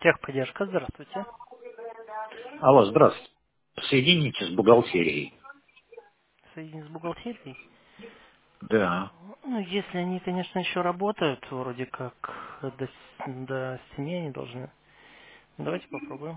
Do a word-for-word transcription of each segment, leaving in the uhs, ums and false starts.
Техподдержка, здравствуйте. Алло, здравствуйте. Соедините с бухгалтерией. Соединить с бухгалтерией. Да. Ну, если они, конечно, еще работают, вроде как до, с- до семи они должны. Давайте попробуем.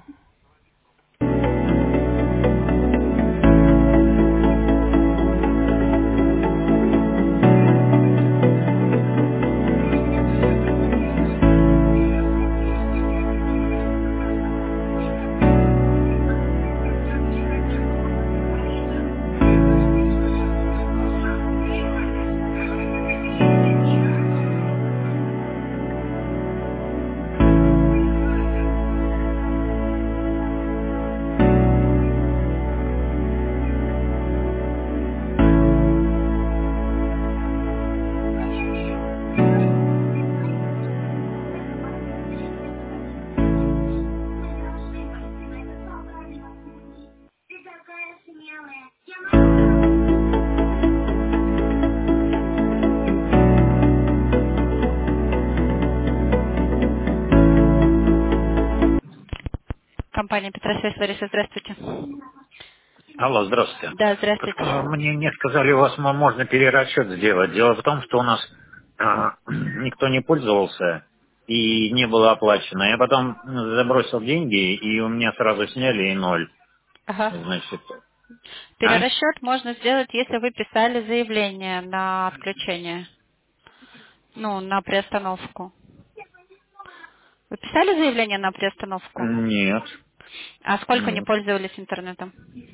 Компания Петросвязь, Лариса, здравствуйте. Алло, здравствуйте. Да, Так, здравствуйте. э, мне мне сказали, у вас мо- можно перерасчет сделать. Дело в том, что у нас а, никто не пользовался и не было оплачено. Я потом м, забросил деньги, и у меня сразу сняли и ноль. Ага. Значит, а? Перерасчет можно сделать, если вы писали заявление на отключение, ну, на приостановку. Вы писали заявление на приостановку? Нет, А сколько не нет. пользовались интернетом?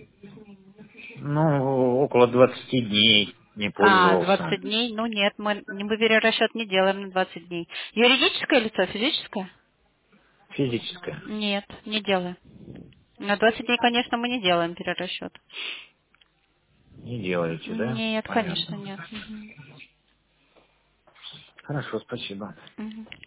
Ну, около двадцати дней не А, пользовался. двадцать дней? Ну нет, мы, мы перерасчет не делаем на двадцать дней. Юридическое лицо, физическое? Физическое. Нет, не делаем. На двадцать дней, конечно, мы не делаем перерасчет. Не делаете, да? Нет, конечно, Понятно. нет. Мгм. Хорошо, спасибо. Мгм.